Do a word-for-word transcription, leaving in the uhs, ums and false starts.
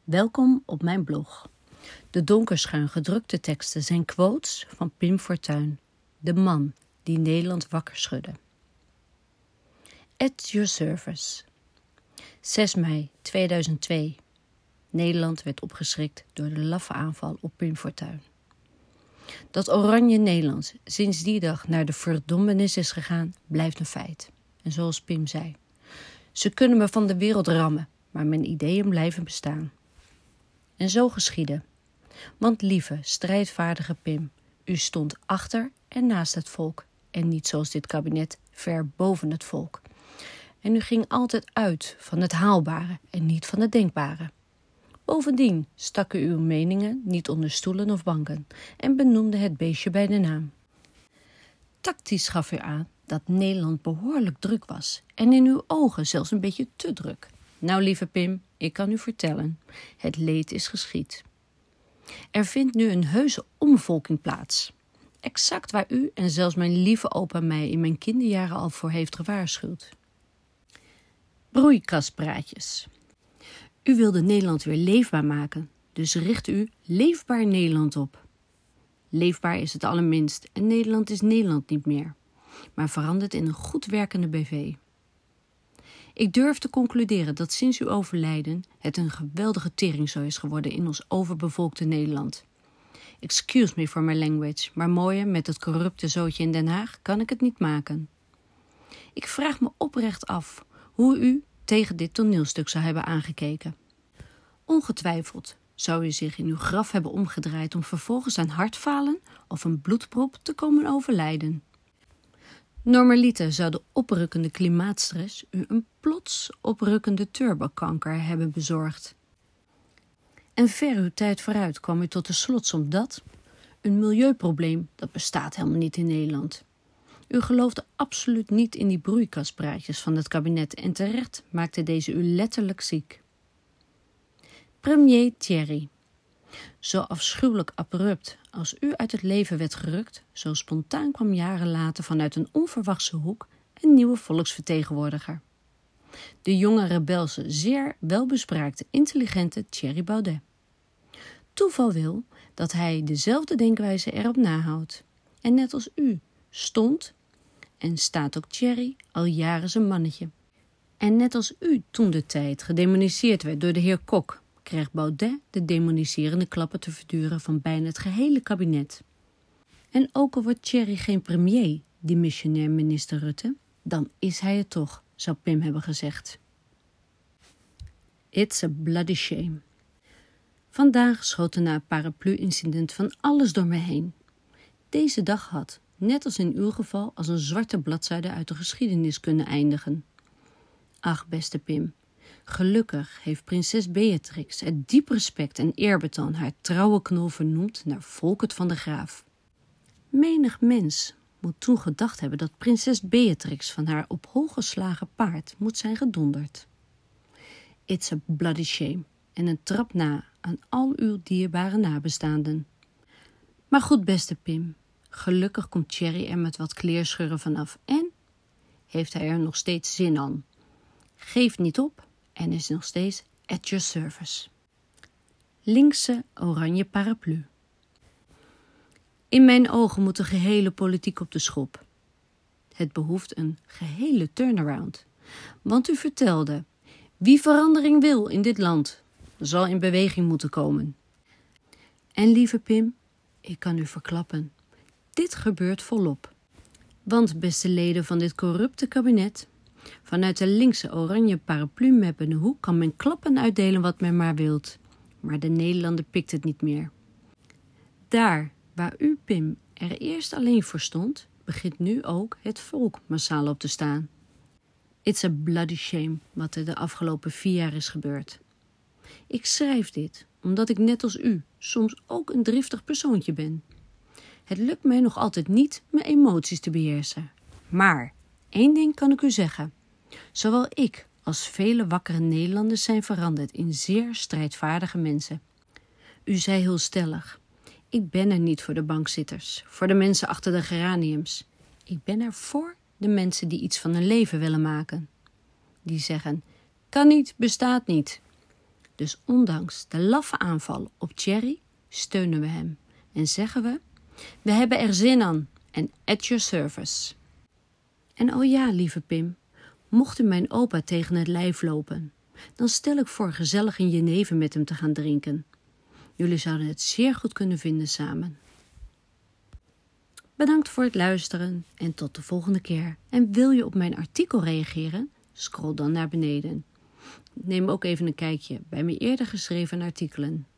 Welkom op mijn blog. De donkerschuin gedrukte teksten zijn quotes van Pim Fortuyn, de man die Nederland wakker schudde. At your service. zes mei tweeduizend twee. Nederland werd opgeschrikt door de laffe aanval op Pim Fortuyn. Dat oranje Nederland sinds die dag naar de verdommenis is gegaan, blijft een feit. En zoals Pim zei, ze kunnen me van de wereld rammen, maar mijn ideeën blijven bestaan. En zo geschiedde. Want lieve, strijdvaardige Pim, u stond achter en naast het volk en niet zoals dit kabinet ver boven het volk. En u ging altijd uit van het haalbare en niet van het denkbare. Bovendien stak u uw meningen niet onder stoelen of banken en benoemde het beestje bij de naam. Tactisch gaf u aan dat Nederland behoorlijk druk was en in uw ogen zelfs een beetje te druk. Nou, lieve Pim, ik kan u vertellen, het leed is geschied. Er vindt nu een heuse omvolking plaats. Exact waar u en zelfs mijn lieve opa mij in mijn kinderjaren al voor heeft gewaarschuwd. Broeikaspraatjes. U wilde Nederland weer leefbaar maken, dus richt u Leefbaar Nederland op. Leefbaar is het allerminst en Nederland is Nederland niet meer, maar verandert in een goed werkende B V. Ik durf te concluderen dat sinds uw overlijden het een geweldige teringzooi is geworden in ons overbevolkte Nederland. Excuse me for my language, maar mooier met het corrupte zootje in Den Haag kan ik het niet maken. Ik vraag me oprecht af hoe u tegen dit toneelstuk zou hebben aangekeken. Ongetwijfeld zou u zich in uw graf hebben omgedraaid om vervolgens aan hartfalen of een bloedprop te komen overlijden. Normaliter zou de oprukkende klimaatstress u een plots oprukkende turbokanker hebben bezorgd. En ver uw tijd vooruit kwam u tot de slotsom dat een milieuprobleem, dat bestaat helemaal niet in Nederland. U geloofde absoluut niet in die broeikaspraatjes van het kabinet en terecht maakte deze u letterlijk ziek. Premier Thierry. Zo afschuwelijk abrupt als u uit het leven werd gerukt, zo spontaan kwam jaren later vanuit een onverwachte hoek een nieuwe volksvertegenwoordiger. De jonge rebelse, zeer welbespraakte, intelligente Thierry Baudet. Toeval wil dat hij dezelfde denkwijze erop nahoudt. En net als u stond en staat ook Thierry al jaren zijn mannetje. En net als u toen de tijd gedemoniseerd werd door de heer Kok, kreeg Baudet de demoniserende klappen te verduren van bijna het gehele kabinet. En ook al wordt Thierry geen premier, die missionair minister Rutte, dan is hij het toch, zou Pim hebben gezegd. It's a bloody shame. Vandaag schoot er na een paraplu-incident van alles door me heen. Deze dag had, net als in uw geval, als een zwarte bladzijde uit de geschiedenis kunnen eindigen. Ach, beste Pim, gelukkig heeft prinses Beatrix uit diep respect en eerbetoon haar trouwe knul vernoemd naar Volkert van der Graaf. Menig mens moet toen gedacht hebben dat prinses Beatrix van haar op hol geslagen paard moet zijn gedonderd. It's a bloody shame en een trap na aan al uw dierbare nabestaanden. Maar goed, beste Pim, gelukkig komt Thierry er met wat kleerscheuren vanaf en heeft hij er nog steeds zin aan. Geeft niet op en is nog steeds at your service. Linkse oranje paraplu. In mijn ogen moet de gehele politiek op de schop. Het behoeft een gehele turnaround. Want u vertelde, wie verandering wil in dit land, zal in beweging moeten komen. En lieve Pim, ik kan u verklappen, dit gebeurt volop. Want beste leden van dit corrupte kabinet, vanuit de linkse oranje paraplu-meppende hoek kan men klappen uitdelen wat men maar wilt. Maar de Nederlander pikt het niet meer. Daar waar u, Pim, er eerst alleen voor stond, begint nu ook het volk massaal op te staan. It's a bloody shame wat er de afgelopen vier jaar is gebeurd. Ik schrijf dit omdat ik net als u soms ook een driftig persoontje ben. Het lukt mij nog altijd niet mijn emoties te beheersen. Maar één ding kan ik u zeggen. Zowel ik als vele wakkere Nederlanders zijn veranderd in zeer strijdvaardige mensen. U zei heel stellig, ik ben er niet voor de bankzitters, voor de mensen achter de geraniums. Ik ben er voor de mensen die iets van hun leven willen maken. Die zeggen, kan niet, bestaat niet. Dus ondanks de laffe aanval op Thierry steunen we hem en zeggen we: we hebben er zin aan en at your service. En oh ja, lieve Pim, mocht u mijn opa tegen het lijf lopen, dan stel ik voor gezellig een jenever met hem te gaan drinken. Jullie zouden het zeer goed kunnen vinden samen. Bedankt voor het luisteren en tot de volgende keer. En wil je op mijn artikel reageren? Scroll dan naar beneden. Neem ook even een kijkje bij mijn eerder geschreven artikelen.